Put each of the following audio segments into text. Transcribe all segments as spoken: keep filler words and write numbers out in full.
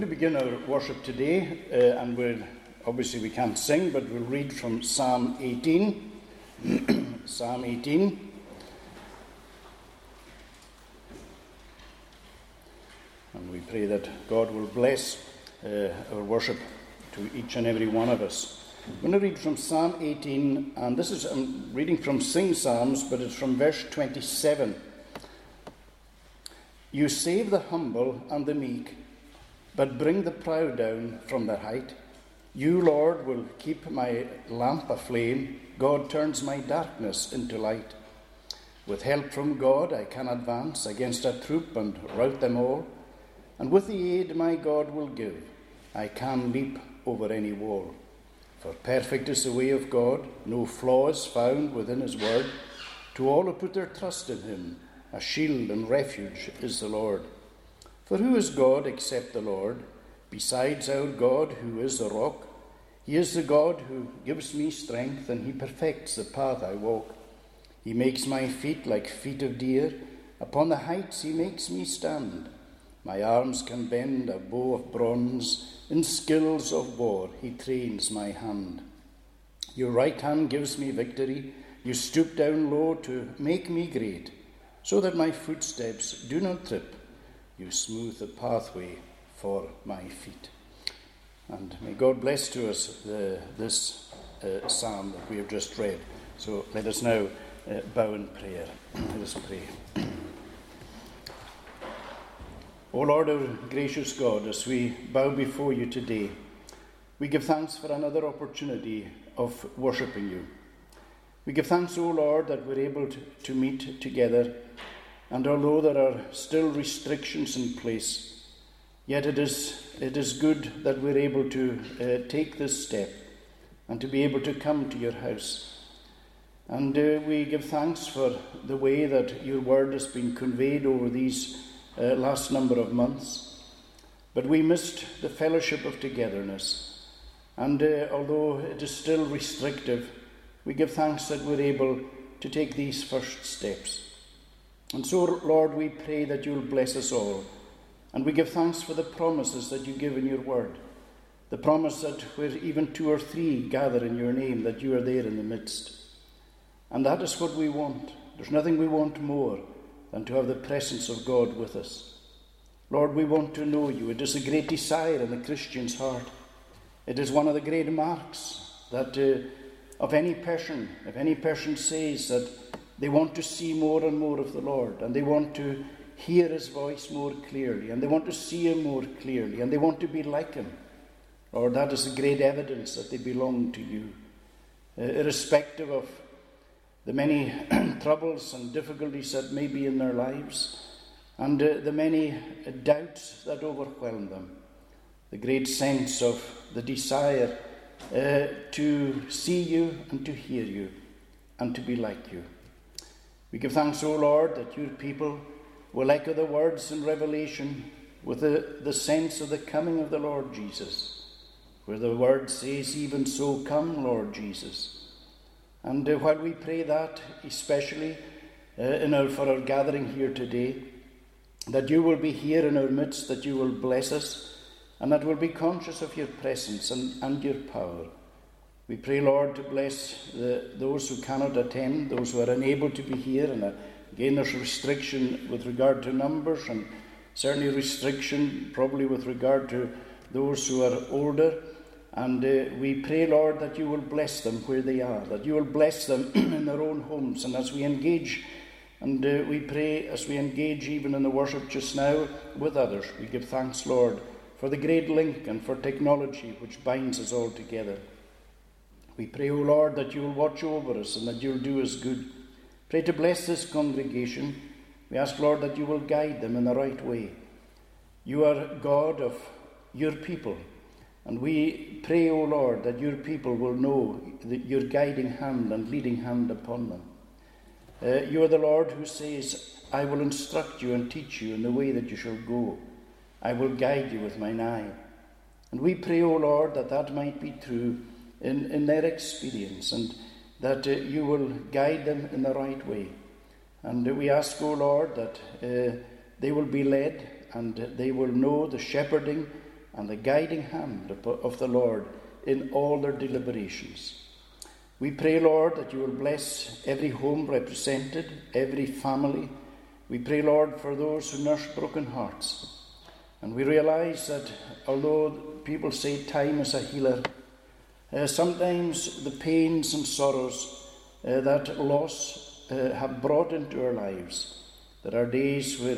To begin our worship today, uh, and we'll obviously we can't sing, but we'll read from Psalm eighteen. Psalm eighteen. And we pray that God will bless uh, our worship to each and every one of us. I'm going to read from Psalm eighteen, and this is I'm reading from Sing Psalms, but it's from verse twenty-seven. You save the humble and the meek, but bring the proud down from their height. You, Lord, will keep my lamp aflame. God turns my darkness into light. With help from God I can advance against a troop and rout them all. And with the aid my God will give, I can leap over any wall. For perfect is the way of God, no flaw is found within his word. To all who put their trust in him, a shield and refuge is the Lord. For who is God except the Lord, besides our God who is the rock? He is the God who gives me strength, and he perfects the path I walk. He makes my feet like feet of deer. Upon the heights he makes me stand. My arms can bend a bow of bronze. In skills of war he trains my hand. Your right hand gives me victory. You stoop down low to make me great, so that my footsteps do not trip. You smooth the pathway for my feet. And may God bless to us the, this uh, psalm that we have just read. So let us now uh, bow in prayer. Let us pray. O Lord, our gracious God, as we bow before you today, we give thanks for another opportunity of worshipping you. We give thanks, O Lord, that we're able to, to meet together. And although there are still restrictions in place, yet it is it is good that we're able to uh, take this step and to be able to come to your house. And uh, we give thanks for the way that your word has been conveyed over these uh, last number of months. But we missed the fellowship of togetherness. And uh, although it is still restrictive, we give thanks that we're able to take these first steps. And so, Lord, we pray that you'll bless us all. And we give thanks for the promises that you give in your word. The promise that where even two or three gather in your name, that you are there in the midst. And that is what we want. There's nothing we want more than to have the presence of God with us. Lord, we want to know you. It is a great desire in the Christian's heart. It is one of the great marks that uh, of any person, if any person says that they want to see more and more of the Lord, and they want to hear his voice more clearly, and they want to see him more clearly, and they want to be like him. Lord, that is a great evidence that they belong to you. Uh, irrespective of the many troubles and difficulties that may be in their lives, and uh, the many uh, doubts that overwhelm them, the great sense of the desire uh, to see you and to hear you and to be like you. We give thanks, O Lord, that your people will echo the words in Revelation with the, the sense of the coming of the Lord Jesus, where the word says, even so come, Lord Jesus. And uh, while we pray that, especially uh, in our, for our gathering here today, that you will be here in our midst, that you will bless us, and that we'll be conscious of your presence and, and your power. We pray, Lord, to bless the, those who cannot attend, those who are unable to be here. And uh, again, there's restriction with regard to numbers, and certainly restriction probably with regard to those who are older. And uh, we pray, Lord, that you will bless them where they are, that you will bless them in their own homes. And as we engage, and uh, we pray as we engage even in the worship just now with others, we give thanks, Lord, for the great link and for technology which binds us all together. We pray, O Lord, that you will watch over us and that you will do us good. Pray to bless this congregation. We ask, Lord, that you will guide them in the right way. You are God of your people. And we pray, O Lord, that your people will know that your guiding hand and leading hand upon them. Uh, you are the Lord who says, I will instruct you and teach you in the way that you shall go. I will guide you with mine eye. And we pray, O Lord, that that might be true In, in their experience, and that uh, you will guide them in the right way. And uh, we ask, O Lord, that uh, they will be led and they will know the shepherding and the guiding hand of the Lord in all their deliberations. We pray, Lord, that you will bless every home represented, every family. We pray, Lord, for those who nurse broken hearts. And we realize that although people say time is a healer, uh, sometimes the pains and sorrows uh, that loss uh, have brought into our lives, there are days where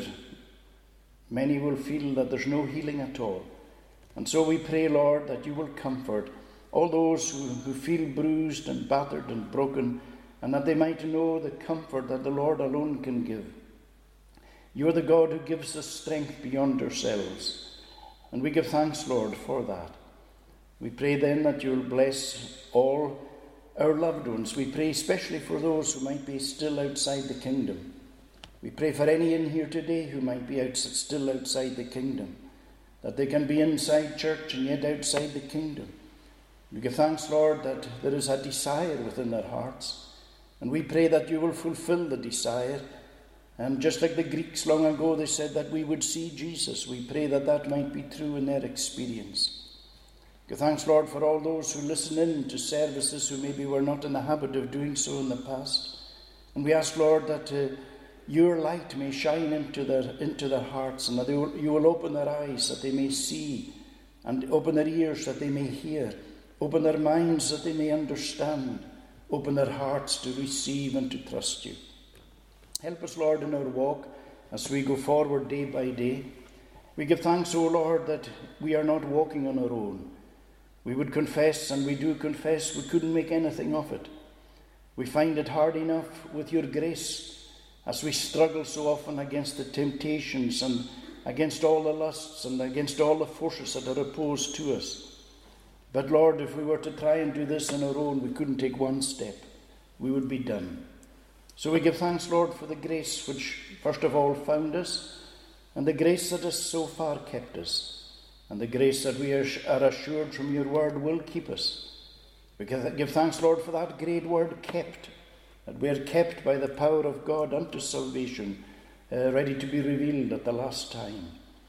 many will feel that there's no healing at all. And so we pray, Lord, that you will comfort all those who, who feel bruised and battered and broken, and that they might know the comfort that the Lord alone can give. You are the God who gives us strength beyond ourselves, and we give thanks, Lord, for that. We pray then that you will bless all our loved ones. We pray especially for those who might be still outside the kingdom. We pray for any in here today who might be out, still outside the kingdom, that they can be inside church and yet outside the kingdom. We give thanks, Lord, that there is a desire within their hearts, and we pray that you will fulfill the desire. And just like the Greeks long ago, they said that we would see Jesus. We pray that that might be true in their experience. Give thanks, Lord, for all those who listen in to services who maybe were not in the habit of doing so in the past. And we ask, Lord, that uh, your light may shine into their, into their hearts, and that they will, you will open their eyes that they may see, and open their ears that they may hear, open their minds that they may understand, open their hearts to receive and to trust you. Help us, Lord, in our walk as we go forward day by day. We give thanks, O Lord, that we are not walking on our own. We would confess, and we do confess, we couldn't make anything of it. We find it hard enough with your grace as we struggle so often against the temptations and against all the lusts and against all the forces that are opposed to us. But Lord, if we were to try and do this on our own, we couldn't take one step. We would be done. So we give thanks, Lord, for the grace which first of all found us, and the grace that has so far kept us, and the grace that we are assured from your word will keep us. We give thanks, Lord, for that great word, kept, that we are kept by the power of God unto salvation, uh, ready to be revealed at the last time.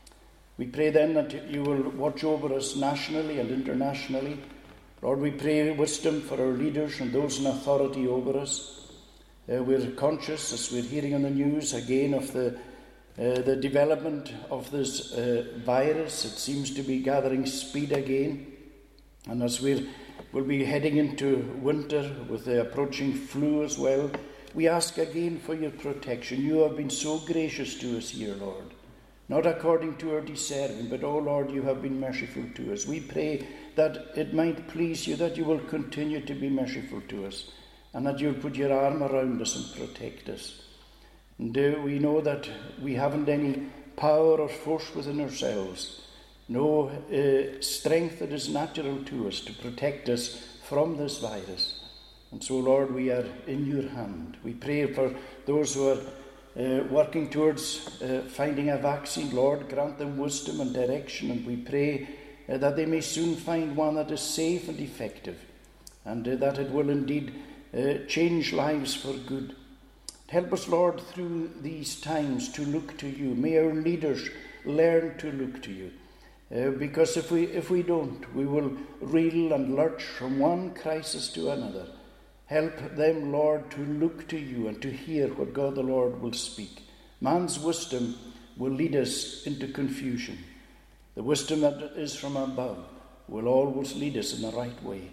We pray then that you will watch over us nationally and internationally. Lord, we pray wisdom for our leaders and those in authority over us. Uh, we're conscious, as we're hearing on the news again, of the uh, the development of this uh, virus. It seems to be gathering speed again. And as we're, we'll be heading into winter with the approaching flu as well, we ask again for your protection. You have been so gracious to us here, Lord. Not according to our deserving, but, oh Lord, you have been merciful to us. We pray that it might please you, that you will continue to be merciful to us, and that you'll put your arm around us and protect us. And uh, we know that we haven't any power or force within ourselves, no uh, strength that is natural to us to protect us from this virus. And so, Lord, we are in your hand. We pray for those who are uh, working towards uh, finding a vaccine. Lord, grant them wisdom and direction, and we pray uh, that they may soon find one that is safe and effective, and uh, that it will indeed Uh, change lives for good. Help us, Lord, through these times to look to you. May our leaders learn to look to you. Uh, because if we if we don't, we will reel and lurch from one crisis to another. Help them, Lord, to look to you and to hear what God the Lord will speak. Man's wisdom will lead us into confusion. The wisdom that is from above will always lead us in the right way.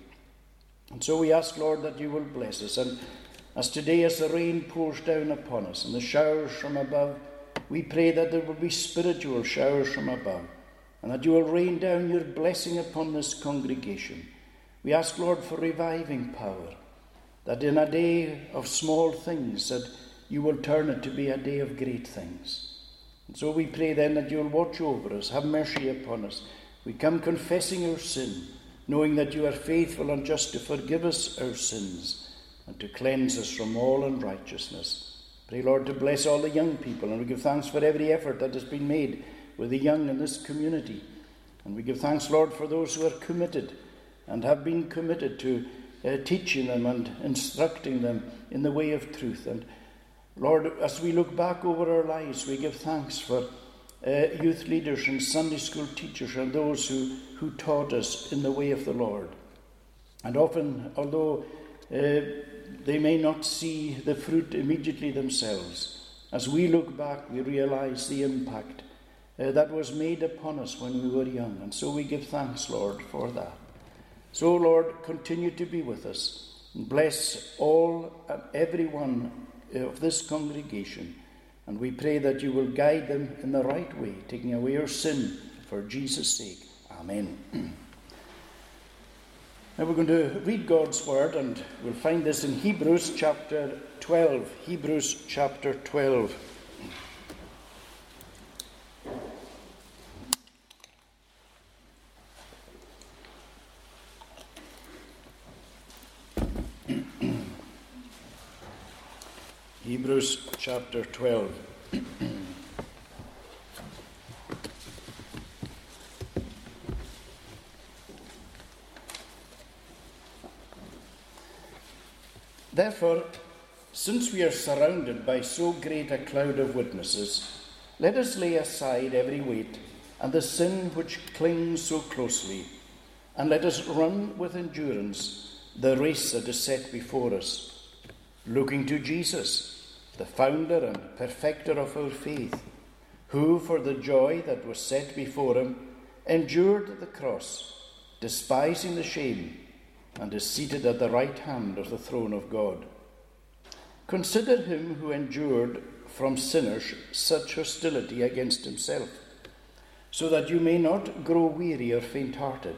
And so we ask, Lord, that you will bless us. And as today, as the rain pours down upon us and the showers from above, we pray that there will be spiritual showers from above, and that you will rain down your blessing upon this congregation. We ask, Lord, for reviving power, that in a day of small things, that you will turn it to be a day of great things. And so we pray then that you will watch over us, have mercy upon us. We come confessing our sin, knowing that you are faithful and just to forgive us our sins and to cleanse us from all unrighteousness. Pray, Lord, to bless all the young people, and we give thanks for every effort that has been made with the young in this community. And we give thanks, Lord, for those who are committed and have been committed to uh, teaching them and instructing them in the way of truth. And Lord, as we look back over our lives, we give thanks for uh, youth leaders and Sunday school teachers and those who, who taught us in the way of the Lord. And often, although uh, they may not see the fruit immediately themselves, as we look back, we realize the impact uh, that was made upon us when we were young. And so we give thanks, Lord, for that. So, Lord, continue to be with us. And bless all and every one of this congregation. And we pray that you will guide them in the right way, taking away our sin for Jesus' sake. Amen. Now we're going to read God's word, and we'll find this in Hebrews chapter twelve. Hebrews chapter twelve. Hebrews chapter twelve. Therefore, since we are surrounded by so great a cloud of witnesses, let us lay aside every weight and the sin which clings so closely, and let us run with endurance the race that is set before us, looking to Jesus, the founder and perfecter of our faith, who, for the joy that was set before him, endured the cross, despising the shame, and is seated at the right hand of the throne of God. Consider him who endured from sinners such hostility against himself, so that you may not grow weary or faint-hearted.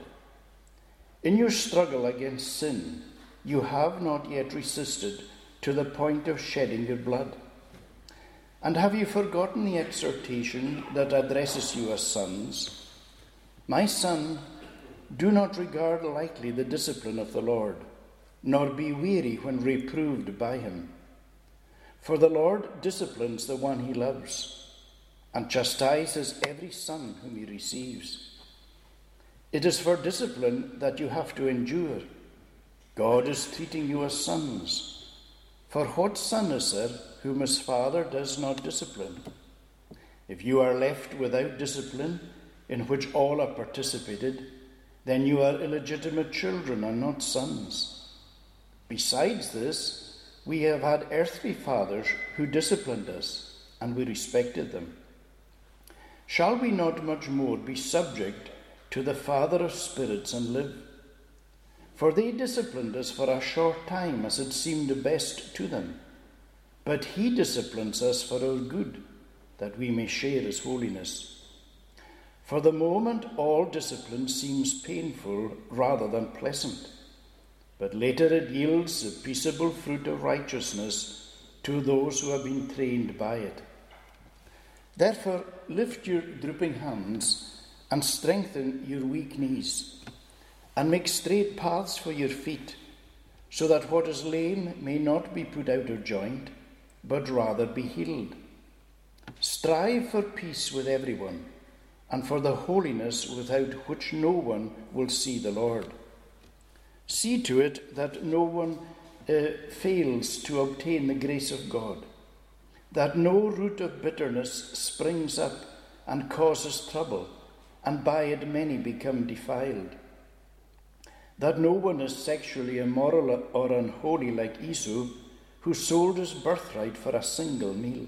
In your struggle against sin, you have not yet resisted to the point of shedding your blood. And have you forgotten the exhortation that addresses you as sons? My son, do not regard lightly the discipline of the Lord, nor be weary when reproved by him. For the Lord disciplines the one he loves, and chastises every son whom he receives. It is for discipline that you have to endure. God is treating you as sons. For what son is there whom his father does not discipline? If you are left without discipline, in which all have participated, then you are illegitimate children and not sons. Besides this, we have had earthly fathers who disciplined us, and we respected them. Shall we not much more be subject to the Father of spirits and live? For they disciplined us for a short time, as it seemed best to them. But he disciplines us for our good, that we may share his holiness. For the moment, all discipline seems painful rather than pleasant, but later it yields the peaceable fruit of righteousness to those who have been trained by it. Therefore, lift your drooping hands and strengthen your weak knees, and make straight paths for your feet, so that what is lame may not be put out of joint, but rather be healed. Strive for peace with everyone, and for the holiness without which no one will see the Lord. See to it that no one uh, fails to obtain the grace of God, that no root of bitterness springs up and causes trouble, and by it many become defiled. That no one is sexually immoral or unholy like Esau, who sold his birthright for a single meal.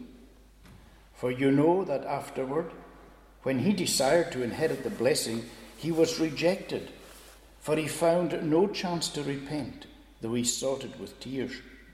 For you know that afterward, when he desired to inherit the blessing, he was rejected, for he found no chance to repent, though he sought it with tears.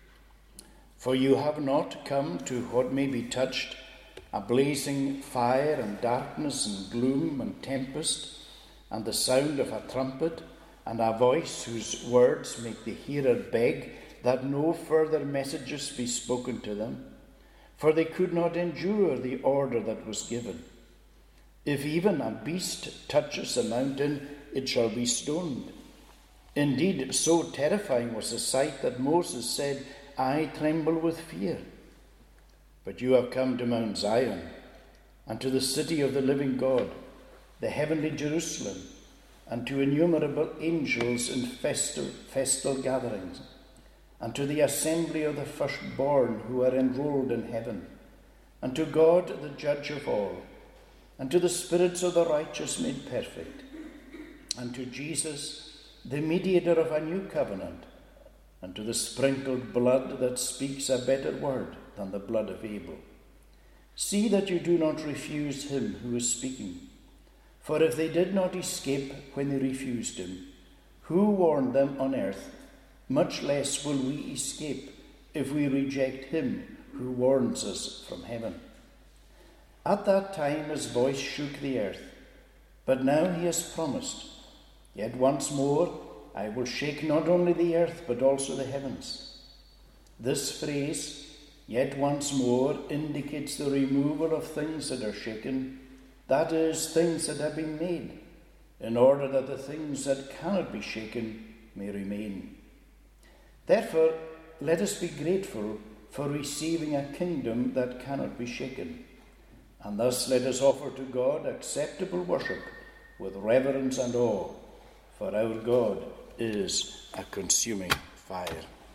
For you have not come to what may be touched, a blazing fire and darkness and gloom and tempest, and the sound of a trumpet, and a voice whose words make the hearer beg that no further messages be spoken to them, for they could not endure the order that was given. If even a beast touches a mountain, it shall be stoned. Indeed, so terrifying was the sight that Moses said, I tremble with fear. But you have come to Mount Zion, and to the city of the living God, the heavenly Jerusalem, and to innumerable angels in festal, festal gatherings, and to the assembly of the firstborn who are enrolled in heaven, and to God the judge of all, and to the spirits of the righteous made perfect, and to Jesus, the mediator of a new covenant, and to the sprinkled blood that speaks a better word than the blood of Abel. See that you do not refuse him who is speaking. For if they did not escape when they refused him, who warned them on earth, much less will we escape if we reject him who warns us from heaven. At that time his voice shook the earth, but now he has promised, yet once more I will shake not only the earth but also the heavens. This phrase, yet once more, indicates the removal of things that are shaken, that is, things that have been made, in order that the things that cannot be shaken may remain. Therefore, let us be grateful for receiving a kingdom that cannot be shaken, and thus let us offer to God acceptable worship with reverence and awe, for our God is a consuming fire.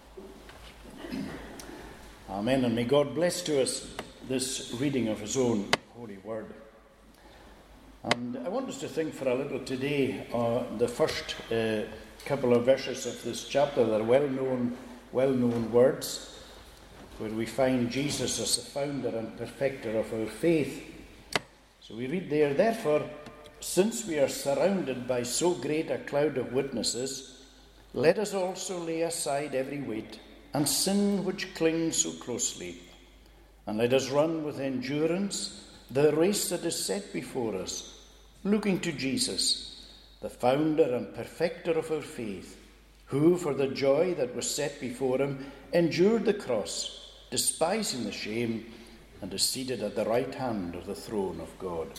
Amen, and may God bless to us this reading of his own holy word. And I want us to think for a little today on uh, the first uh, couple of verses of this chapter. They're well-known, well-known words, where we find Jesus as the founder and perfecter of our faith. So we read there, therefore, since we are surrounded by so great a cloud of witnesses, let us also lay aside every weight and sin which clings so closely, and let us run with endurance the race that is set before us, looking to Jesus, the founder and perfecter of our faith, who, for the joy that was set before him, endured the cross, despising the shame, and is seated at the right hand of the throne of God.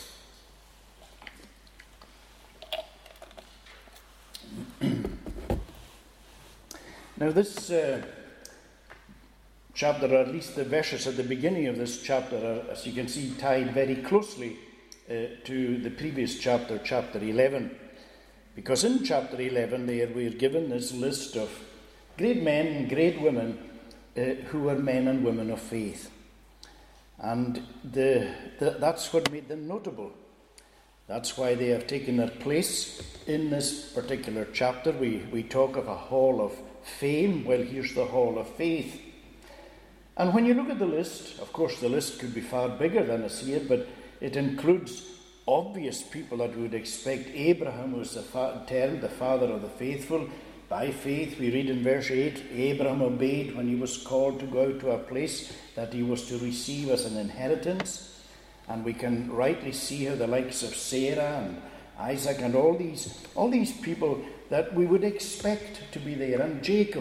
Now this uh, chapter, or at least the verses at the beginning of this chapter, are, as you can see, tied very closely uh, to the previous chapter, chapter eleven. Because in chapter eleven there we are given this list of great men and great women uh, who were men and women of faith. And the, the, that's what made them notable. That's why they have taken their place in this particular chapter. We, we talk of a hall of fame. Well, here's the hall of faith. And when you look at the list, of course the list could be far bigger than is here, but it includes obvious people that we would expect. Abraham was the fa- termed the father of the faithful. By faith, we read in verse eight, Abraham obeyed when he was called to go out to a place that he was to receive as an inheritance. And we can rightly see how the likes of Sarah and Isaac and all these, all these people that we would expect to be there, and Jacob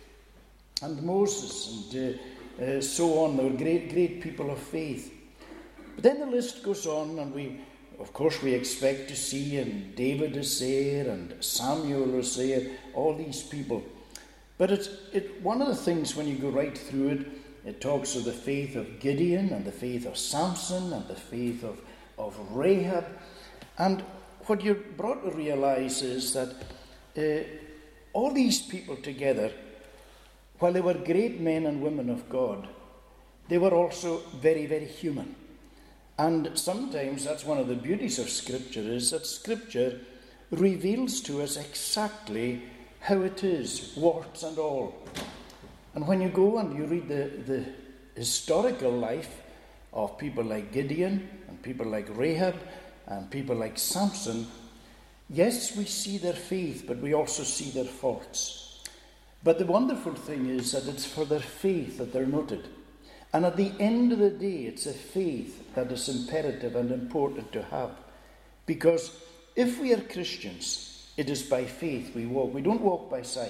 and Moses and uh, uh, so on. They were great, great people of faith. But then the list goes on, and we, of course, we expect to see, and David is there, and Samuel is there, all these people. But it's it, one of the things when you go right through it, it talks of the faith of Gideon, and the faith of Samson, and the faith of, of Rahab. And what you're brought to realize is that uh, all these people together, while they were great men and women of God, they were also very, very human. And sometimes that's one of the beauties of Scripture, is that Scripture reveals to us exactly how it is, warts and all. And when you go and you read the, the historical life of people like Gideon and people like Rahab and people like Samson, yes, we see their faith, but we also see their faults. But the wonderful thing is that it's for their faith that they're noted. And at the end of the day, it's a faith that is imperative and important to have. Because if we are Christians, it is by faith we walk. We don't walk by sight.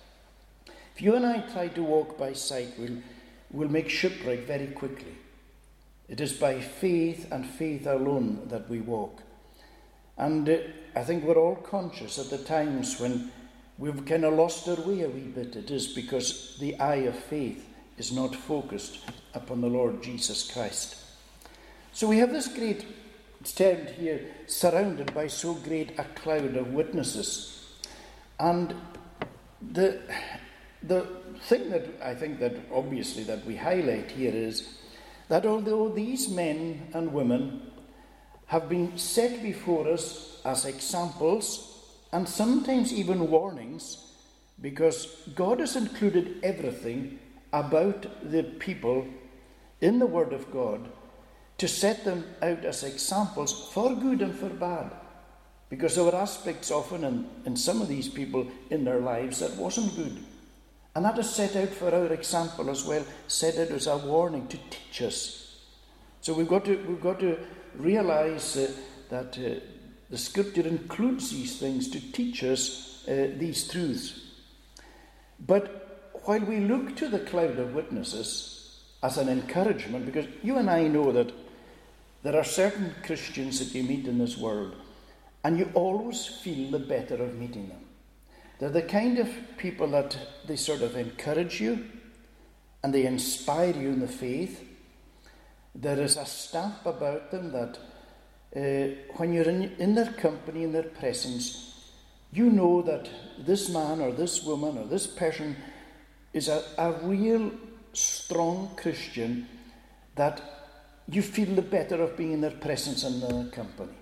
If you and I try to walk by sight, we'll, we'll make shipwreck very quickly. It is by faith and faith alone that we walk. And uh, I think we're all conscious at the times when we've kind of lost our way a wee bit. It is because the eye of faith is not focused upon the Lord Jesus Christ. So we have this great, it's termed here, surrounded by so great a cloud of witnesses. And the the thing that I think that obviously that we highlight here is that although these men and women have been set before us as examples and sometimes even warnings, because God has included everything about the people in the Word of God to set them out as examples for good and for bad. Because there were aspects often in, in some of these people in their lives that wasn't good. And that is set out for our example as well, set out as a warning to teach us. So we've got to, we've got to realise uh, that uh, the Scripture includes these things to teach us uh, these truths. But while we look to the cloud of witnesses as an encouragement, because you and I know that there are certain Christians that you meet in this world, and you always feel the better of meeting them. They're the kind of people that they sort of encourage you and they inspire you in the faith. There is a stamp about them that uh, when you're in, in their company, in their presence, you know that this man or this woman or this person is a, a real strong Christian, that you feel the better of being in their presence and their company.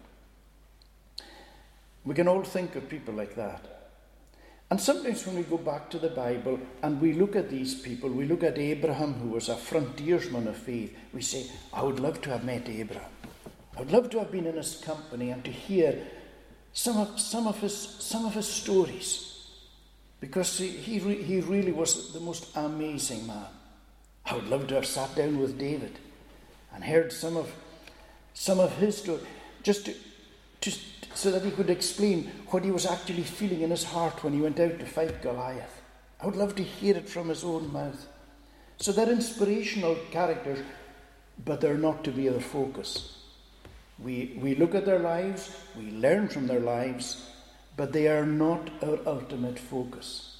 We can all think of people like that. And sometimes when we go back to the Bible and we look at these people, we look at Abraham, who was a frontiersman of faith, we say, I would love to have met Abraham. I would love to have been in his company and to hear some of, some of, his, some of his stories. Because he, he, re, he really was the most amazing man. I would love to have sat down with David and heard some of, some of his story, just to, to so that he could explain what he was actually feeling in his heart when he went out to fight Goliath. I would love to hear it from his own mouth. So they're inspirational characters, but they're not to be our focus. We, we look at their lives, we learn from their lives, but they are not our ultimate focus.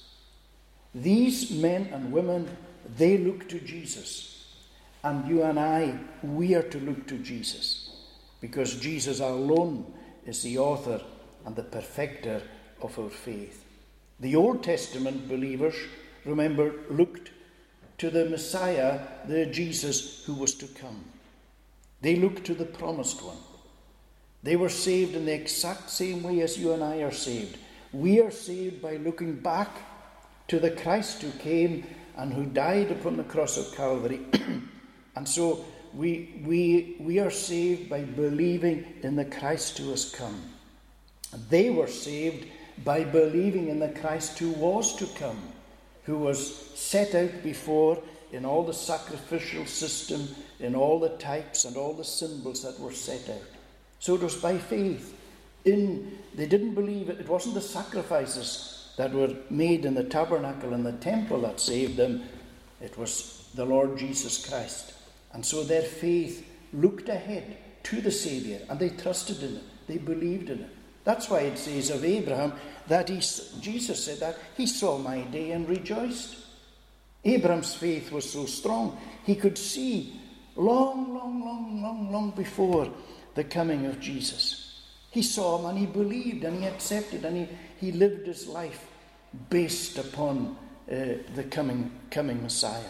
These men and women, they look to Jesus. And you and I, we are to look to Jesus, because Jesus alone is the author and the perfecter of our faith. The Old Testament believers, remember, looked to the Messiah, the Jesus who was to come. They looked to the promised one. They were saved in the exact same way as you and I are saved. We are saved by looking back to the Christ who came and who died upon the cross of Calvary. And so we, we, we are saved by believing in the Christ who has come. They were saved by believing in the Christ who was to come, who was set out before in all the sacrificial system, in all the types and all the symbols that were set out. So it was by faith. In they didn't believe it. It wasn't the sacrifices that were made in the tabernacle and the temple that saved them. It was the Lord Jesus Christ. And so their faith looked ahead to the Saviour, and they trusted in it. They believed in it. That's why it says of Abraham that he, Jesus said that he saw my day and rejoiced. Abraham's faith was so strong, he could see long, long, long, long, long before the coming of Jesus. He saw him and he believed and he accepted, and he, he lived his life based upon uh, the coming, coming Messiah.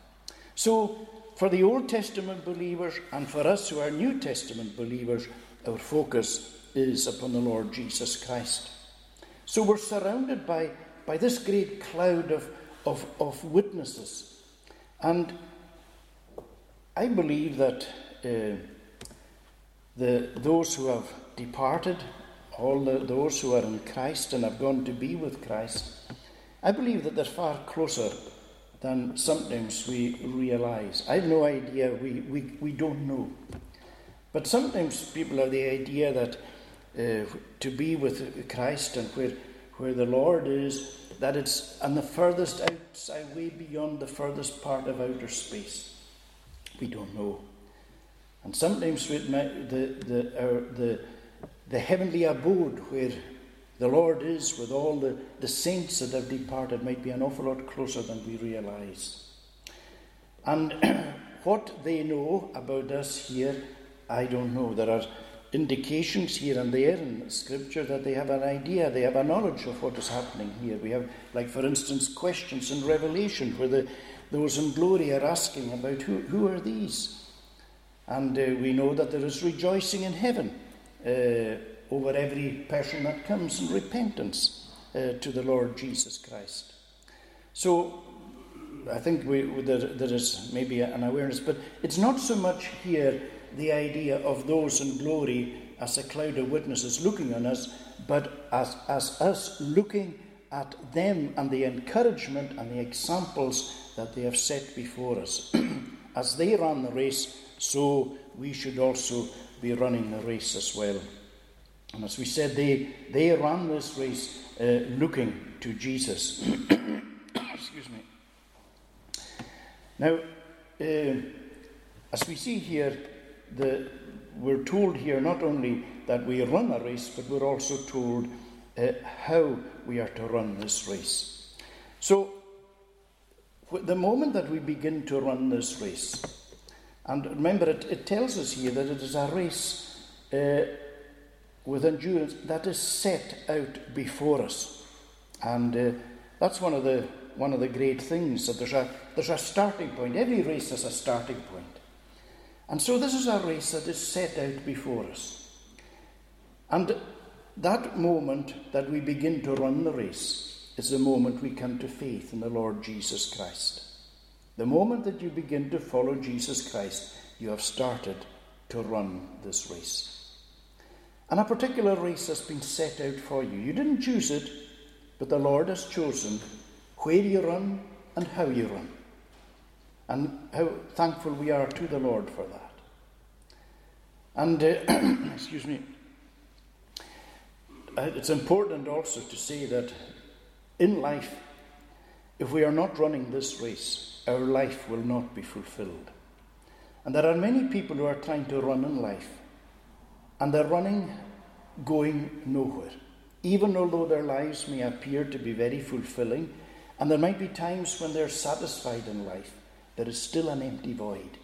So, for the Old Testament believers and for us who are New Testament believers, our focus is upon the Lord Jesus Christ. So we're surrounded by, by this great cloud of, of, of witnesses. And I believe that uh, the those who have departed, all the, those who are in Christ and have gone to be with Christ, I believe that they're far closer than sometimes we realize. I have no idea, we, we, we don't know. But sometimes people have the idea that uh, to be with Christ and where, where the Lord is, that it's on the furthest outside, way beyond the furthest part of outer space. We don't know. And sometimes with my, the, the, our, the, the heavenly abode where the Lord is with all the, the saints that have departed might be an awful lot closer than we realize. And what they know about us here, I don't know. There are indications here and there in Scripture that they have an idea, they have a knowledge of what is happening here. We have, like for instance, questions in Revelation where the, those in glory are asking about who, who are these? And uh, we know that there is rejoicing in heaven uh, over every person that comes in repentance uh, to the Lord Jesus Christ. So I think we, there, there is maybe an awareness, but it's not so much here the idea of those in glory as a cloud of witnesses looking on us, but as, as us looking at them and the encouragement and the examples that they have set before us. As they ran the race, so we should also be running the race as well. And as we said, they, they ran this race uh, looking to Jesus. Excuse me. Now, uh, as we see here, the, we're told here not only that we run a race, but we're also told uh, how we are to run this race. So, the moment that we begin to run this race, and remember it, it tells us here that it is a race uh, with endurance that is set out before us. And uh, that's one of the one of the great things, that there's a, there's a starting point. Every race has a starting point. And so this is a race that is set out before us. And that moment that we begin to run the race is the moment we come to faith in the Lord Jesus Christ. The moment that you begin to follow Jesus Christ, you have started to run this race. And a particular race has been set out for you. You didn't choose it, but the Lord has chosen where you run and how you run. And how thankful we are to the Lord for that. And, uh, excuse me, it's important also to say that in life, if we are not running this race, our life will not be fulfilled. And there are many people who are trying to run in life, and they're running going nowhere. Even although their lives may appear to be very fulfilling, and there might be times when they're satisfied in life, there is still an empty void.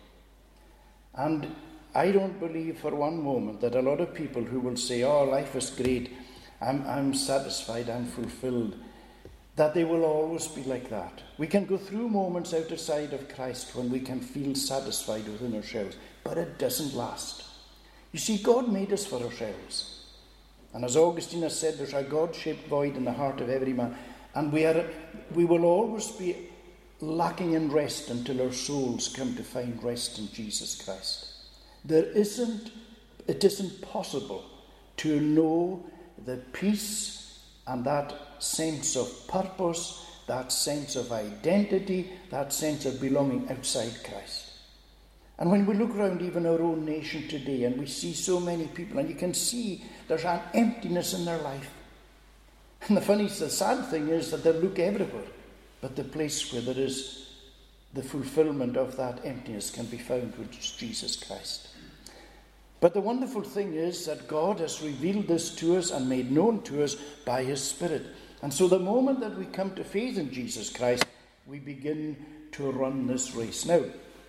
And I don't believe for one moment that a lot of people who will say, oh, life is great, I'm, I'm satisfied, I'm fulfilled, that they will always be like that. We can go through moments outside of Christ when we can feel satisfied within ourselves, but it doesn't last. You see, God made us for ourselves. And as Augustine has said, there's a God-shaped void in the heart of every man. And we are, we will always be lacking in rest until our souls come to find rest in Jesus Christ. There isn't, it isn't possible to know the peace and that sense of purpose, that sense of identity, that sense of belonging outside Christ. And when we look around even our own nation today and we see so many people, and you can see there's an emptiness in their life. And the funny, the sad thing is that they look everywhere, but the place where there is the fulfillment of that emptiness can be found, which is Jesus Christ. But the wonderful thing is that God has revealed this to us and made known to us by His Spirit. And so the moment that we come to faith in Jesus Christ, we begin to run this race. Now,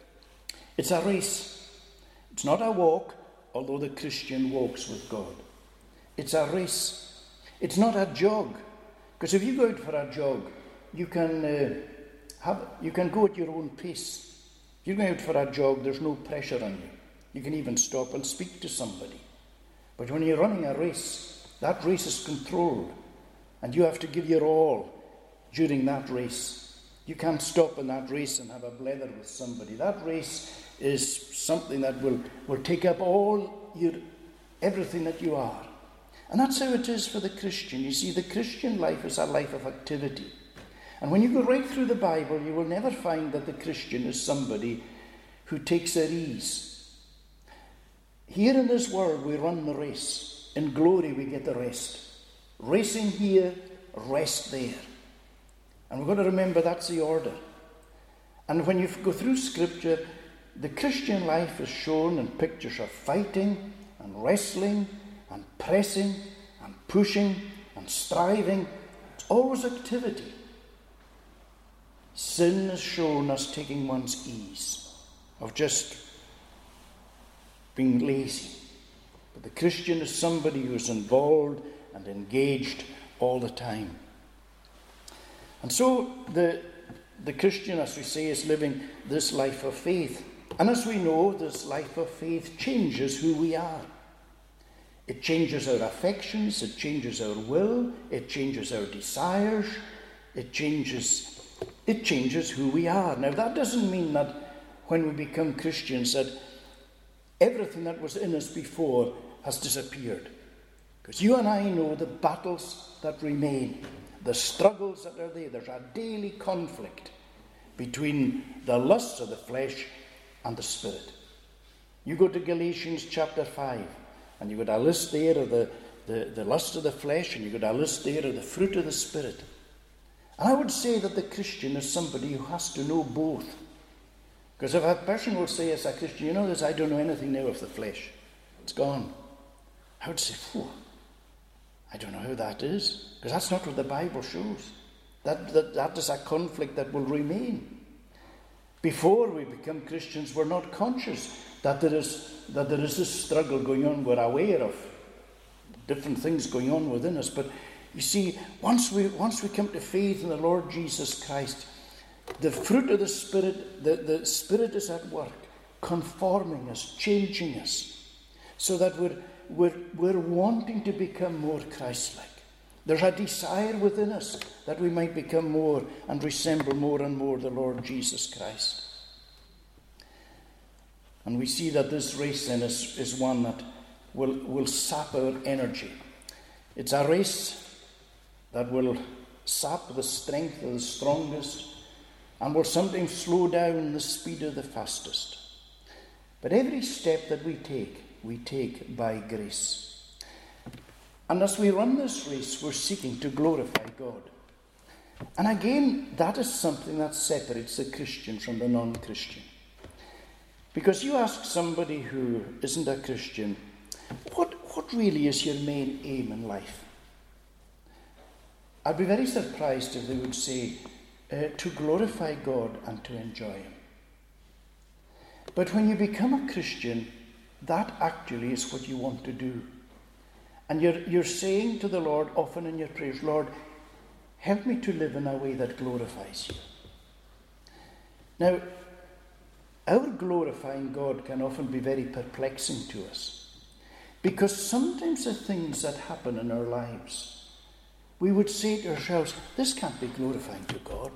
it's a race. It's not a walk, although the Christian walks with God. It's a race. It's not a jog. Because if you go out for a jog, you can uh, have you can go at your own pace. If you're going out for a jog, there's no pressure on you. You can even stop and speak to somebody. But when you're running a race, that race is controlled. And you have to give your all during that race. You can't stop in that race and have a blether with somebody. That race is something that will, will take up all your everything that you are. And that's how it is for the Christian. You see, the Christian life is a life of activity. And when you go right through the Bible, you will never find that the Christian is somebody who takes their ease. Here in this world, we run the race. In glory, we get the rest. Racing here, rest there. And we've got to remember that's the order. And when you go through Scripture, the Christian life is shown in pictures of fighting and wrestling and pressing and pushing and striving. It's always activity. Sin is shown as taking one's ease, of just being lazy. But the Christian is somebody who is involved and engaged all the time. And so the, the Christian, as we say, is living this life of faith. And as we know, this life of faith changes who we are. It changes our affections, it changes our will, it changes our desires, it changes, it changes who we are. Now that doesn't mean that when we become Christians that everything that was in us before has disappeared. Because you and I know the battles that remain, the struggles that are there. There's a daily conflict between the lusts of the flesh and the spirit. You go to Galatians chapter five, and you've got a list there of the, the, the lust of the flesh, and you've got a list there of the fruit of the spirit. And I would say that the Christian is somebody who has to know both. Because if a person will say as a Christian, you know this, I don't know anything now of the flesh. It's gone. I would say, phew, I don't know how that is. Because that's not what the Bible shows. That, that, that is a conflict that will remain. Before we become Christians, we're not conscious that there is that there is this struggle going on. We're aware of different things going on within us. But you see, once we once we come to faith in the Lord Jesus Christ, the fruit of the Spirit, the, the Spirit is at work, conforming us, changing us, so that we're, we're, we're wanting to become more Christ-like. There's a desire within us that we might become more and resemble more and more the Lord Jesus Christ. And we see that this race then is, is one that will, will sap our energy. It's a race that will sap the strength of the strongest and will sometimes slow down the speed of the fastest. But every step that we take, we take by grace. And as we run this race, we're seeking to glorify God. And again, that is something that separates the Christian from the non-Christian. Because you ask somebody who isn't a Christian, what, what really is your main aim in life? I'd be very surprised if they would say, uh, to glorify God and to enjoy Him. But when you become a Christian, that actually is what you want to do. And you're, you're saying to the Lord often in your prayers, Lord, help me to live in a way that glorifies you. Now, our glorifying God can often be very perplexing to us. Because sometimes the things that happen in our lives, we would say to ourselves, this can't be glorifying to God.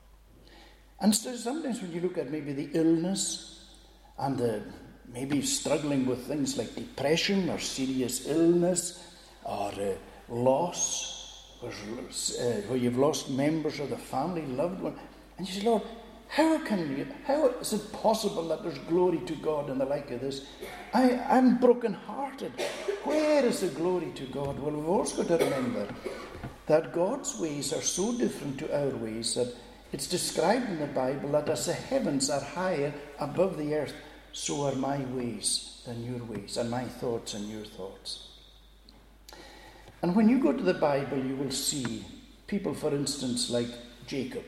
And so sometimes when you look at maybe the illness and the maybe struggling with things like depression or serious illness or uh, loss, or, uh, where you've lost members of the family, loved one, and you say, Lord, how can you, how is it possible that there's glory to God in the like of this? I, I'm broken-hearted. Where is the glory to God? Well, we've also got to remember that God's ways are so different to our ways that it's described in the Bible that as the heavens are higher above the earth, so are my ways than your ways, and my thoughts and your thoughts. And when you go to the Bible, you will see people, for instance, like Jacob.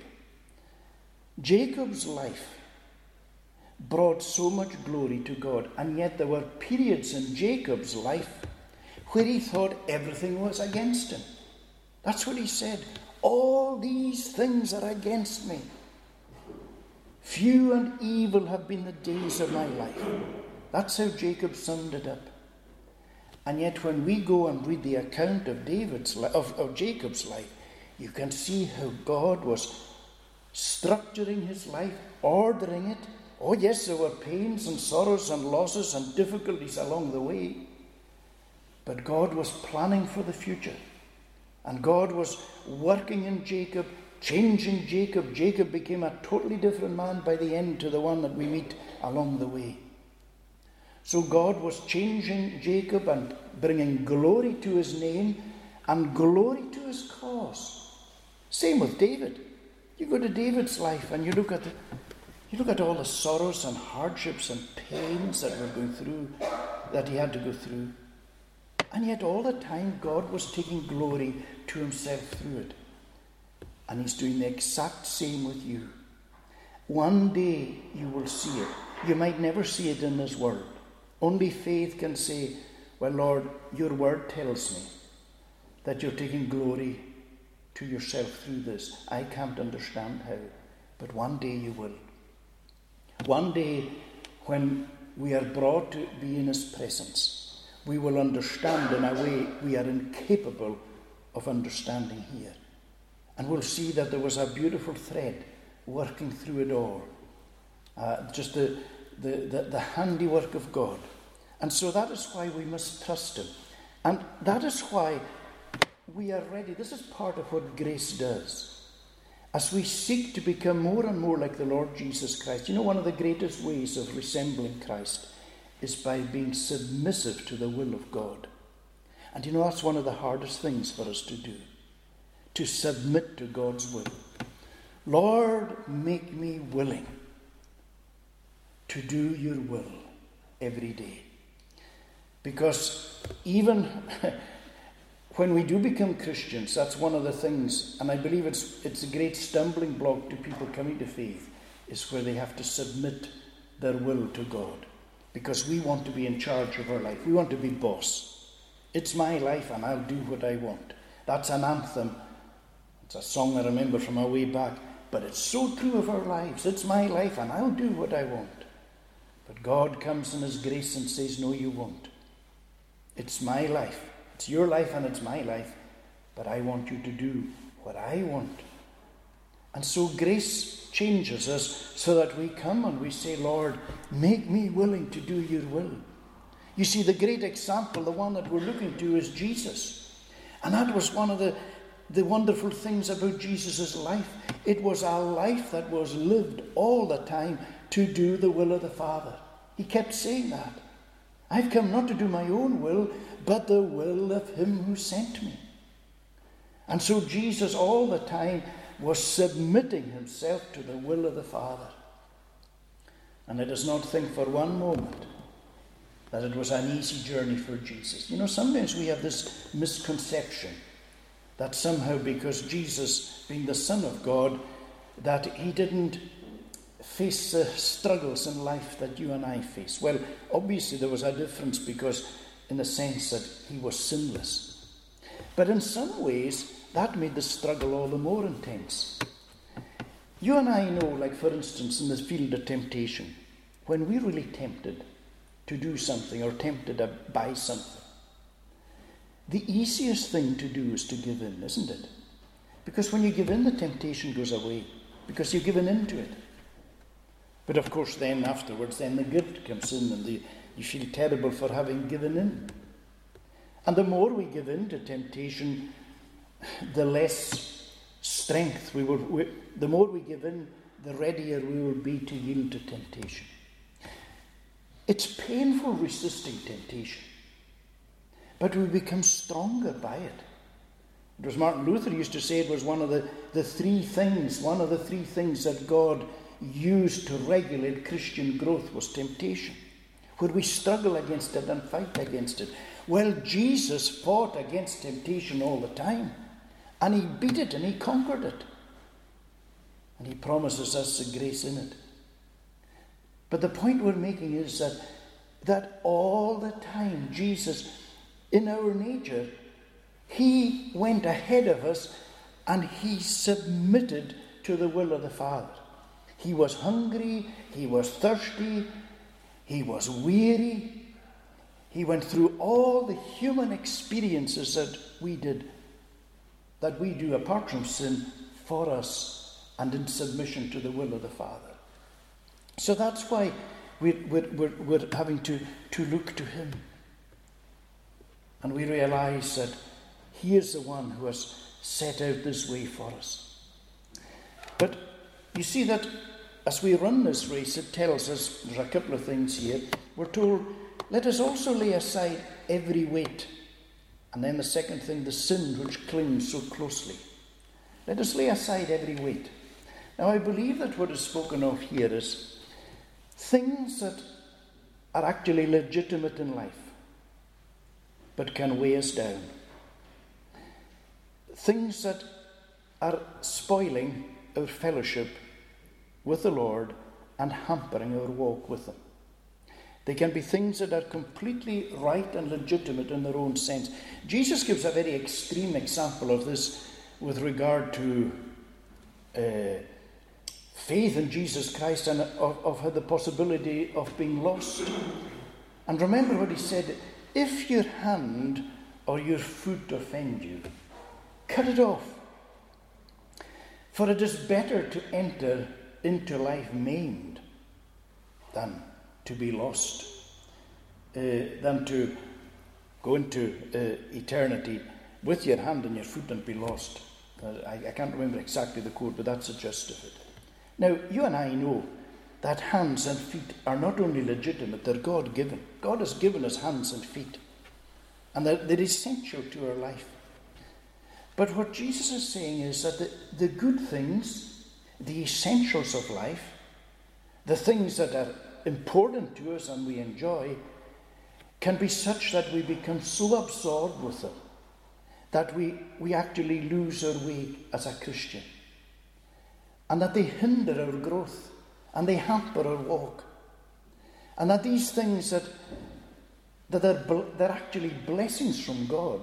Jacob's life brought so much glory to God, and yet there were periods in Jacob's life where he thought everything was against him. That's what he said. All these things are against me. Few and evil have been the days of my life. That's how Jacob summed it up. And yet when we go and read the account of David's li- of, of Jacob's life, you can see how God was structuring his life, ordering it. Oh yes, there were pains and sorrows and losses and difficulties along the way. But God was planning for the future. And God was working in Jacob, changing Jacob. Jacob became a totally different man by the end to the one that we meet along the way. So God was changing Jacob and bringing glory to his name and glory to his cause. Same with David. You go to David's life and you look at the, you look at all the sorrows and hardships and pains that were going through, that he had to go through. And yet all the time God was taking glory to himself through it. And he's doing the exact same with you. One day you will see it. You might never see it in this world. Only faith can say, well, Lord, your word tells me that you're taking glory to yourself through this. I can't understand how, but one day you will. One day when we are brought to be in his presence, we will understand in a way we are incapable of understanding here. And we'll see that there was a beautiful thread working through it all. Uh, just the, the, the, the handiwork of God. And so that is why we must trust him. And that is why we are ready. This is part of what grace does. As we seek to become more and more like the Lord Jesus Christ. You know, one of the greatest ways of resembling Christ is by being submissive to the will of God. And you know, that's one of the hardest things for us to do. To submit to God's will. Lord, make me willing to do your will every day. Because even when we do become Christians, that's one of the things, and I believe it's it's a great stumbling block to people coming to faith, is where they have to submit their will to God. Because we want to be in charge of our life. We want to be boss. It's my life and I'll do what I want. That's an anthem. It's a song I remember from a way back. But it's so true of our lives. It's my life and I'll do what I want. But God comes in his grace and says, no, you won't. It's my life. It's your life and it's my life. But I want you to do what I want. And so grace changes us so that we come and we say, Lord, make me willing to do your will. You see, the great example, the one that we're looking to, is Jesus. And that was one of the, the wonderful things about Jesus' life. It was a life that was lived all the time to do the will of the Father. He kept saying that. I've come not to do my own will, but the will of him who sent me. And so Jesus all the time was submitting himself to the will of the Father. And let us not think for one moment that it was an easy journey for Jesus. You know, sometimes we have this misconception that somehow because Jesus, being the Son of God, that he didn't face the struggles in life that you and I face. Well, obviously there was a difference because in the sense that he was sinless. But in some ways, that made the struggle all the more intense. You and I know, like for instance, in the field of temptation, when we're really tempted to do something or tempted to buy something, the easiest thing to do is to give in, isn't it? Because when you give in, the temptation goes away, because you've given in to it. But of course then afterwards, then the guilt comes in and the, you feel terrible for having given in. And the more we give in to temptation, the less strength we will, we, the more we give in, the readier we will be to yield to temptation. It's painful resisting temptation, but we become stronger by it. It was Martin Luther used to say it was one of the, the three things, one of the three things that God used to regulate Christian growth was temptation, where we struggle against it and fight against it. Well, Jesus fought against temptation all the time, and he beat it and he conquered it. And he promises us the grace in it. But the point we're making is that, that all the time, Jesus, in our nature, he went ahead of us and he submitted to the will of the Father. He was hungry, he was thirsty, he was weary. He went through all the human experiences that we did, that we do apart from sin, for us and in submission to the will of the Father. So that's why we're, we're, we're, we're having to, to look to him. And we realize that he is the one who has set out this way for us. But you see that as we run this race, it tells us, there's a couple of things here. We're told, let us also lay aside every weight. And then the second thing, the sin which clings so closely. Let us lay aside every weight. Now I believe that what is spoken of here is things that are actually legitimate in life, but can weigh us down. Things that are spoiling our fellowship with the Lord and hampering our walk with him. They can be things that are completely right and legitimate in their own sense. Jesus gives a very extreme example of this with regard to uh, faith in Jesus Christ and of, of the possibility of being lost. And remember what he said, if your hand or your foot offend you, cut it off. For it is better to enter into life maimed than to be lost, uh, than to go into uh, eternity with your hand and your foot and be lost. Uh, I, I can't remember exactly the quote, but that's the gist of it. Now, you and I know that hands and feet are not only legitimate, they're God-given. God has given us hands and feet, and they're, they're essential to our life. But what Jesus is saying is that the, the good things, the essentials of life, the things that are important to us and we enjoy, can be such that we become so absorbed with them that we, we actually lose our way as a Christian. And that they hinder our growth and they hamper our walk. And that these things that, that are they're actually blessings from God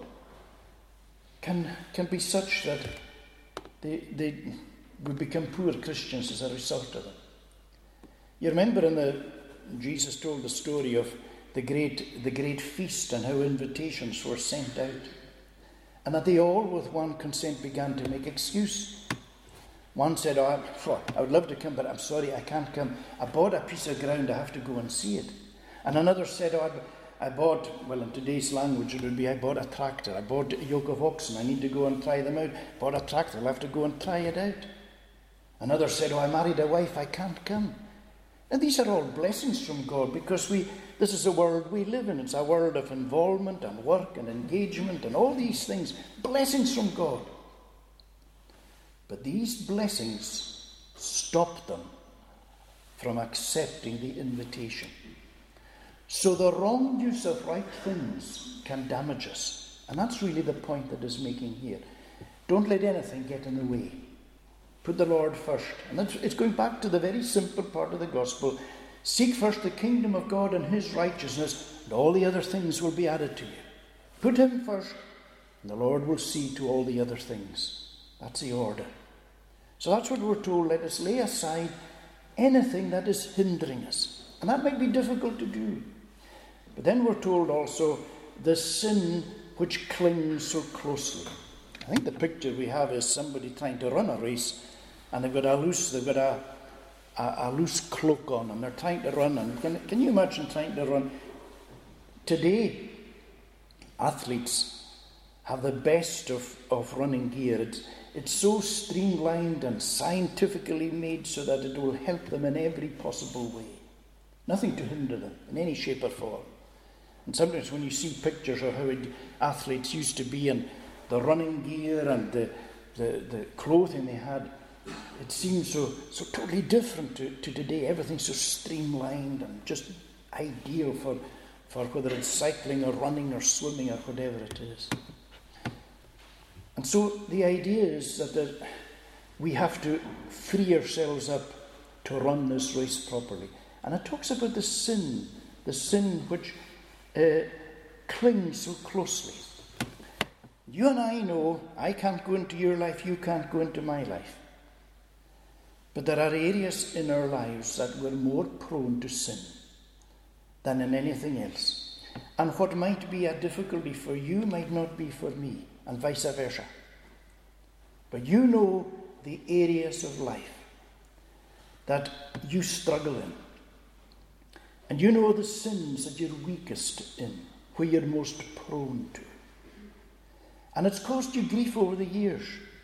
can, can be such that they, they, we become poor Christians as a result of them. You remember in the, Jesus told the story of the great, the great feast and how invitations were sent out. And that they all with one consent began to make excuse. One said, oh, I would love to come, but I'm sorry, I can't come. I bought a piece of ground, I have to go and see it. And another said, oh, I bought, well, in today's language it would be, I bought a tractor, I bought a yoke of oxen, I need to go and try them out. Bought a tractor, I'll have to go and try it out. Another said, oh, I married a wife, I can't come. And these are all blessings from God, because we this is the world we live in. It's a world of involvement and work and engagement and all these things. Blessings from God. But these blessings stop them from accepting the invitation. So the wrong use of right things can damage us. And that's really the point that is making here. Don't let anything get in the way. Put the Lord first. And that's, it's going back to the very simple part of the gospel. Seek first the kingdom of God and his righteousness, and all the other things will be added to you. Put him first, and the Lord will see to all the other things. That's the order. So that's what we're told. Let us lay aside anything that is hindering us. And that might be difficult to do. But then we're told also the sin which clings so closely. I think the picture we have is somebody trying to run a race, and they've got a loose, they've got a, a, a loose cloak on, and they're trying to run. And can, can you imagine trying to run? Today, athletes have the best of, of running gear. It's, it's so streamlined and scientifically made so that it will help them in every possible way. Nothing to hinder them in any shape or form. And sometimes when you see pictures of how it, athletes used to be and the running gear and the, the, the clothing they had, it seems so, so totally different to, to today. Everything's so streamlined and just ideal for, for whether it's cycling or running or swimming or whatever it is. And so the idea is that the, we have to free ourselves up to run this race properly. And it talks about the sin, the sin which uh, clings so closely. You and I know I can't go into your life, you can't go into my life. But there are areas in our lives that we're more prone to sin than in anything else. And what might be a difficulty for you might not be for me, and vice versa. But you know the areas of life that you struggle in. And you know the sins that you're weakest in, where you're most prone to. And it's caused you grief over the years.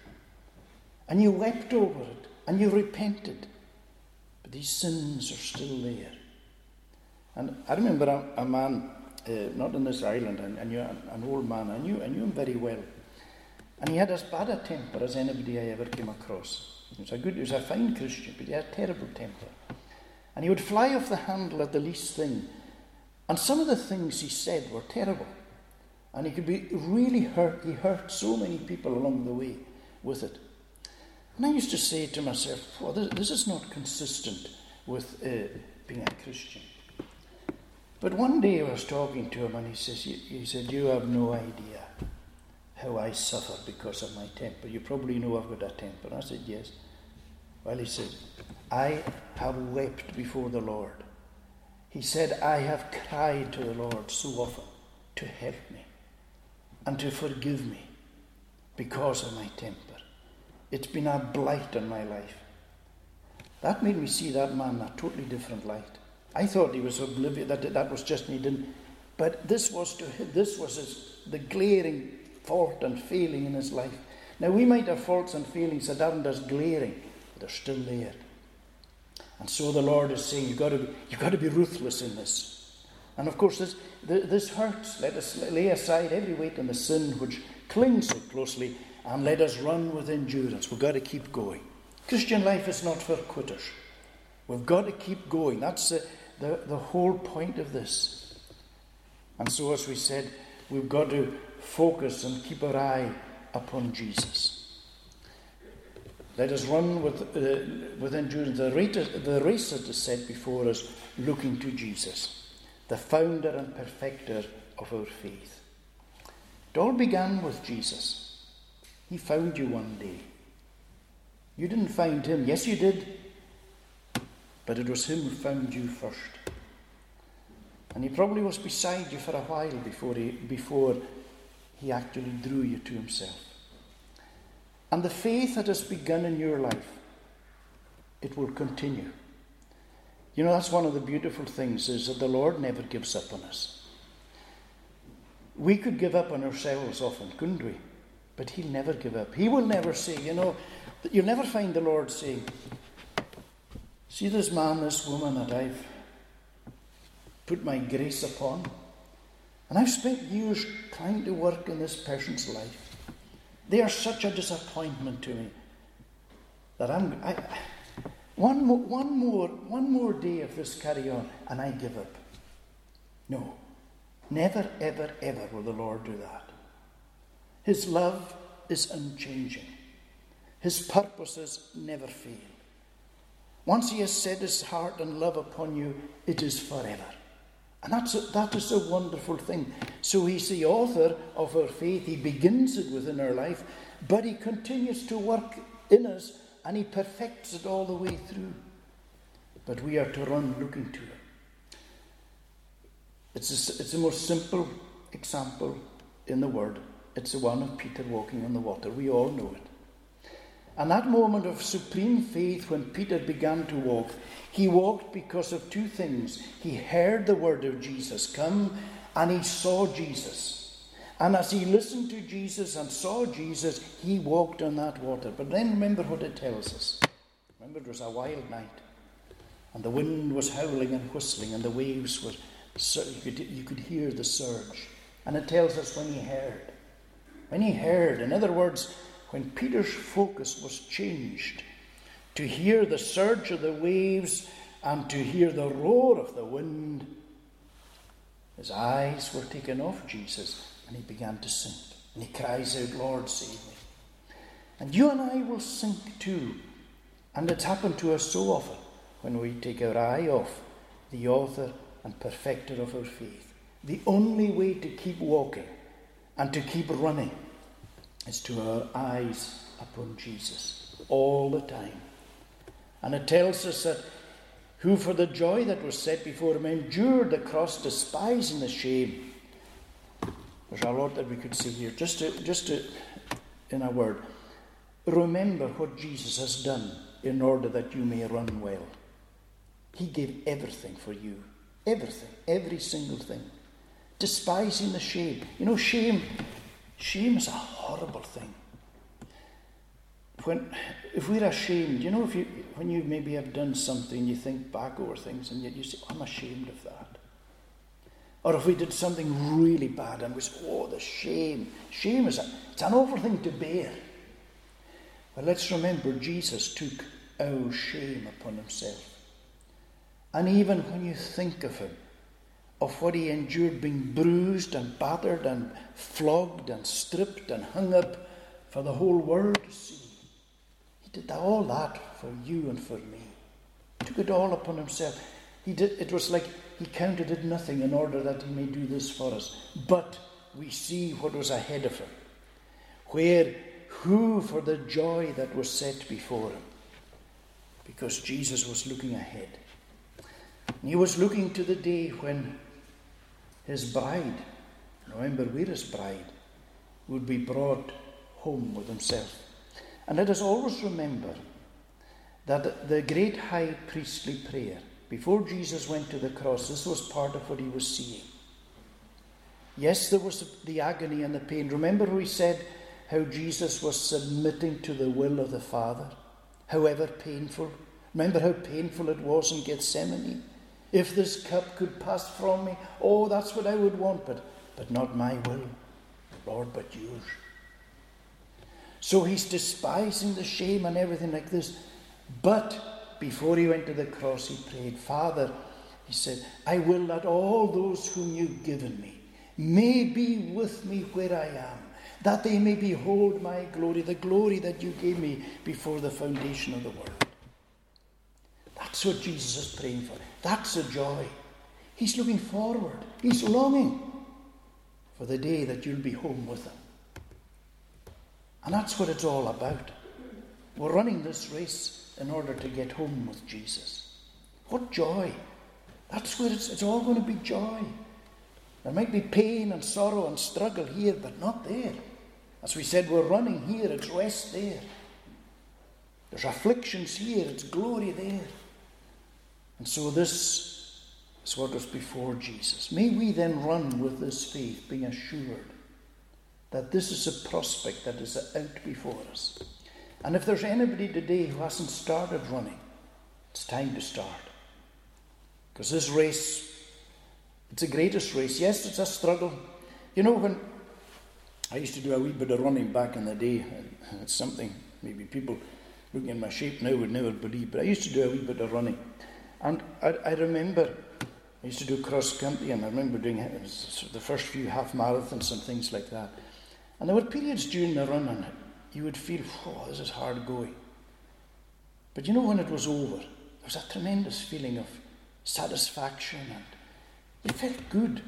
And you wept over it. And you repented. But these sins are still there. And I remember a, a man, uh, not in this island, I, I knew an, an old man. I knew, I knew him very well. And he had as bad a temper as anybody I ever came across. He was a good, he was a fine Christian, but he had a terrible temper. And he would fly off the handle at the least thing. And some of the things he said were terrible. And he could be really hurt. He hurt so many people along the way with it. And I used to say to myself, well, this, this is not consistent with uh, being a Christian. But one day I was talking to him and he says, he said, you have no idea how I suffer because of my temper. You probably know I've got a temper. And I said, yes. Well, he said, I have wept before the Lord. He said, I have cried to the Lord so often to help me and to forgive me because of my temper. It's been a blight on my life. That made me see that man in a totally different light. I thought he was oblivious, that that was just me, didn't. But this was to him, this was his, the glaring fault and failing in his life. Now we might have faults and failings that aren't as glaring, but they're still there. And so the Lord is saying, you've got to be, you've got to be ruthless in this. And of course, this this hurts. Let us lay aside every weight and the sin which clings so closely, and let us run with endurance. We've got to keep going. Christian life is not for quitters. We've got to keep going. That's the, the, the whole point of this. And so, as we said, we've got to focus and keep our eye upon Jesus. Let us run with, uh, with endurance. The race, the race that is set before us, looking to Jesus, the founder and perfecter of our faith. It all began with Jesus. He found you one day. You didn't find him. Yes, you did. But it was him who found you first. And he probably was beside you for a while before he, before he actually drew you to himself. And the faith that has begun in your life, it will continue. You know, that's one of the beautiful things, is that the Lord never gives up on us. We could give up on ourselves often, couldn't we? But he'll never give up. He will never say, you know, you'll never find the Lord saying, see this man, this woman that I've put my grace upon, and I've spent years trying to work in this person's life. They are such a disappointment to me that I'm I, one more one more one more day of this carry on and I give up. No. Never, ever, ever will the Lord do that. His love is unchanging. His purposes never fail. Once he has set his heart and love upon you, it is forever. And that's a, that is a wonderful thing. So he's the author of our faith. He begins it within our life, but he continues to work in us, and he perfects it all the way through. But we are to run looking to him. It's, a, it's the most simple example in the Word. It's the one of Peter walking on the water. We all know it. And that moment of supreme faith when Peter began to walk, he walked because of two things. He heard the word of Jesus come, and he saw Jesus. And as he listened to Jesus and saw Jesus, he walked on that water. But then remember what it tells us. Remember, it was a wild night, and the wind was howling and whistling, and the waves were, you could, you could hear the surge. And it tells us when he heard. When he heard, in other words, when Peter's focus was changed to hear the surge of the waves and to hear the roar of the wind, his eyes were taken off Jesus, and he began to sink. And he cries out, Lord, save me. And you and I will sink too. And it's happened to us so often when we take our eye off the author and perfecter of our faith. The only way to keep walking and to keep running is to our eyes upon Jesus all the time. And it tells us that who for the joy that was set before him endured the cross, despising the shame. There's a lot that we could see here. Just to, just to, in a word, remember what Jesus has done in order that you may run well. He gave everything for you. Everything. Every single thing. Despising the shame. You know, shame... Shame is a horrible thing. When, if we're ashamed, you know, if you when you maybe have done something, you think back over things, and yet you say, I'm ashamed of that. Or if we did something really bad, and we say, oh, the shame. Shame is a, it's an awful thing to bear. But let's remember, Jesus took our shame upon himself. And even when you think of him, of what he endured, being bruised and battered and flogged and stripped and hung up for the whole world to see. He did all that for you and for me. He took it all upon himself. He did. It was like he counted it nothing in order that he may do this for us. But we see what was ahead of him, where who for the joy that was set before him, because Jesus was looking ahead. And he was looking to the day when his bride Remember, we're his bride, would be brought home with himself. And let us always remember that the great high priestly prayer, before Jesus went to the cross, this was part of what he was seeing. Yes, there was the agony and the pain. Remember we said how Jesus was submitting to the will of the Father, however painful. Remember how painful it was in Gethsemane. If this cup could pass from me, oh, that's what I would want, but, but not my will, Lord, but yours. So he's despising the shame and everything like this. But before he went to the cross, he prayed, Father, he said, I will that all those whom you've given me may be with me where I am, that they may behold my glory, the glory that you gave me before the foundation of the world. That's what Jesus is praying for. That's a joy. He's looking forward. He's longing for the day that you'll be home with him. And that's what it's all about. We're running this race in order to get home with Jesus. What joy. That's where it's, it's all going to be joy. There might be pain and sorrow and struggle here, but not there. As we said, we're running here, it's rest there. There's afflictions here, it's glory there. And so this is what was before Jesus. May we then run with this faith, being assured that this is a prospect that is out before us. And if there's anybody today who hasn't started running, it's time to start. Because this race, it's the greatest race. Yes, it's a struggle. You know, when I used to do a wee bit of running back in the day, and it's something maybe people looking at my shape now would never believe, but I used to do a wee bit of running. And I, I remember, I used to do cross country, and I remember doing it, the first few half marathons and things like that. And there were periods during the run, and you would feel, oh, this is hard going. But you know, when it was over, there was a tremendous feeling of satisfaction, and it felt good.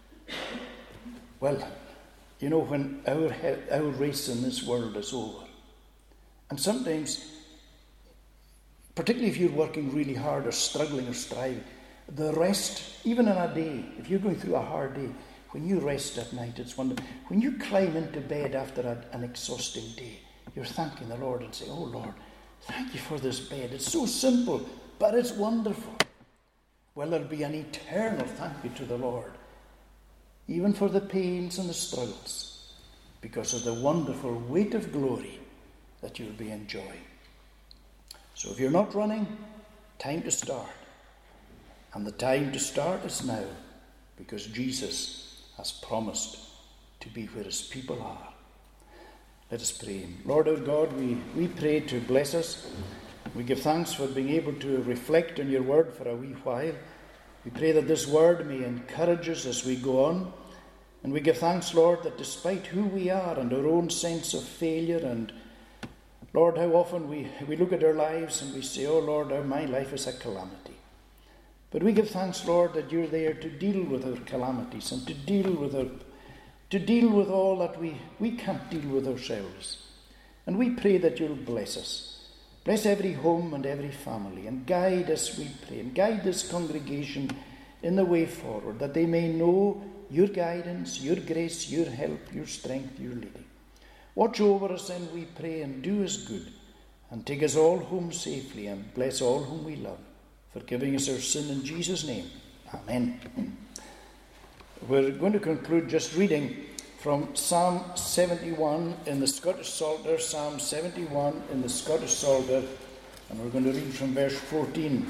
Well, you know, when our, our race in this world is over, and sometimes, particularly if you're working really hard or struggling or striving, the rest, even in a day, if you're going through a hard day, when you rest at night, it's wonderful. When you climb into bed after a, an exhausting day, you're thanking the Lord and say, oh Lord, thank you for this bed. It's so simple, but it's wonderful. Well, there'll be an eternal thank you to the Lord, even for the pains and the struggles, because of the wonderful weight of glory that you'll be enjoying. So if you're not running, time to start. And the time to start is now, because Jesus has promised to be where his people are. Let us pray. Lord our God, we, we pray to bless us. We give thanks for being able to reflect on your word for a wee while. We pray that this word may encourage us as we go on. And we give thanks, Lord, that despite who we are and our own sense of failure, and Lord, how often we, we look at our lives and we say, oh Lord, our, my life is a calamity. But we give thanks, Lord, that you're there to deal with our calamities and to deal with our, to deal with all that we, we can't deal with ourselves. And we pray that you'll bless us. Bless every home and every family, and guide us, we pray, and guide this congregation in the way forward, that they may know your guidance, your grace, your help, your strength, your leading. Watch over us then, we pray, and do us good, and take us all home safely, and bless all whom we love, forgiving us our sin in Jesus' name. Amen. We're going to conclude just reading from Psalm seventy-one in the Scottish Psalter, Psalm seventy-one in the Scottish Psalter, and we're going to read from verse fourteen.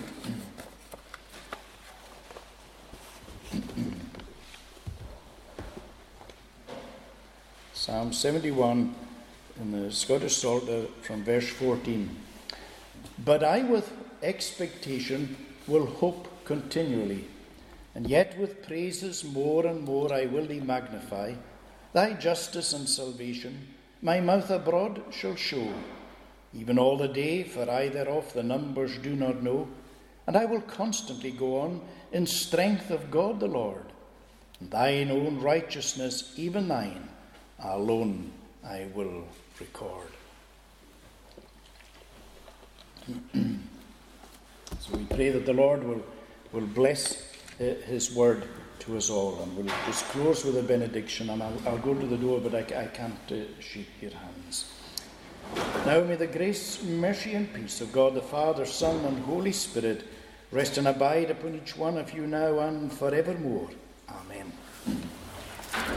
Psalm seventy-one in the Scottish Psalter from verse fourteen. But I with expectation will hope continually, and yet with praises more and more I will thee magnify. Thy justice and salvation my mouth abroad shall show, even all the day, for I thereof the numbers do not know. And I will constantly go on in strength of God the Lord, and thine own righteousness, even thine alone I will record. So we pray that the Lord will, will bless his word to us all. And we'll just close with a benediction, and I'll, I'll go to the door, but I, I can't uh, shake your hands. Now may the grace, mercy and peace of God the Father, Son and Holy Spirit rest and abide upon each one of you now and forevermore.